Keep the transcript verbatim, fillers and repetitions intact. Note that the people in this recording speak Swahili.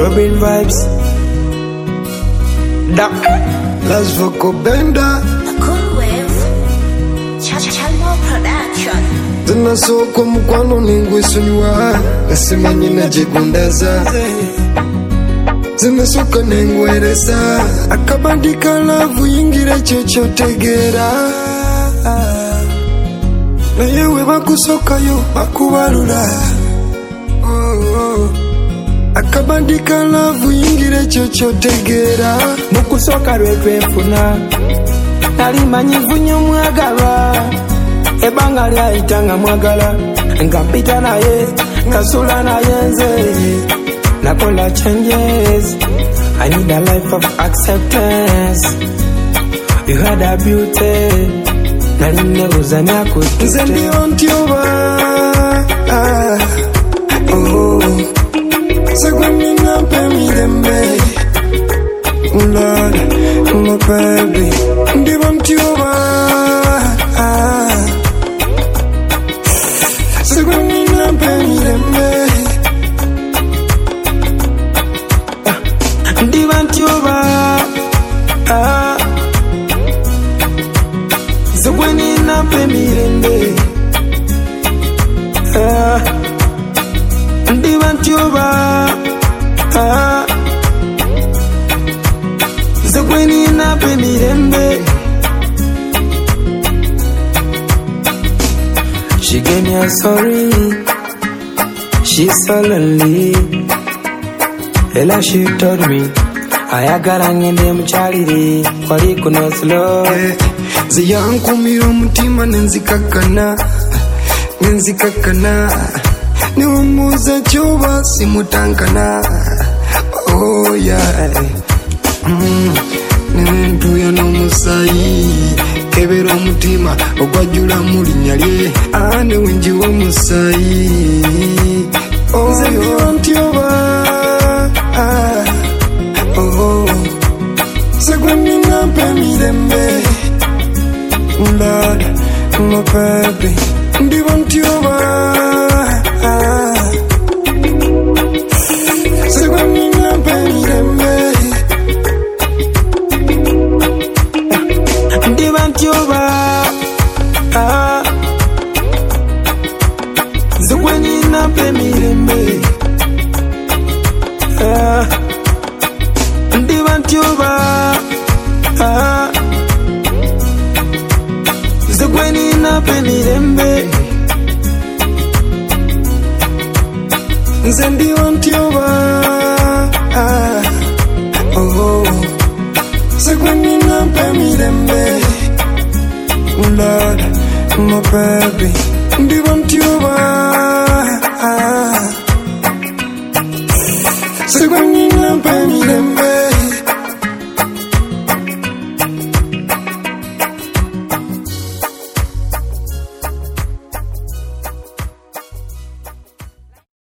Robin vibes. Da. Las vocal benda. Cool wave. Chamo production. Tena soko mkwano ningwe sunywa. Nasema nyina jigundaza. Tena soka nengwereza. Akabandika lavu yingira chochote gera. Na yewe bakusoka yo bakubalula. Oh oh. Akabandika lavu yingire chochote gera. Mukusoka lwetwefuna nali manyivu nnyo mwagala ebanga lyayitanga mwagala nga mpita naye kasula naye nze nakola changes. I need a life of acceptance. You had a beauty nali nebuza nyakutte nze ndiyo ntyoba. Oh Segwamina pemirembe Lord, my baby Ndiba mtioba Segwamina pemirembe Ndiba mtioba Segwamina pemirembe Ndiba mtioba Zegweni na pemirembe. She gave me a sorry. She's so lonely. Ela she told me ayagala ngende mchaliri wali kuno slow. Ziyankumira omutima nenzikakana nenzikakana niumuza choba simutankana. Oh yeah. Mm, nentuya n'omusayi kebera omutima ogwajjula mu linnya lye ane wenji w'omusayi oyo ntyoba. Oh segwamina pemirembe Lord, my baby ndiba ntyoba. Segwamina pemirembe Ndiba ntyoba. Zegweni na pemirembe. Ndiba ntyoba. Zegweni na pemirembe. Nze ndiyo ntyoba. Oh Segwamina pemirembe Lord, my baby ndiba ntyoba.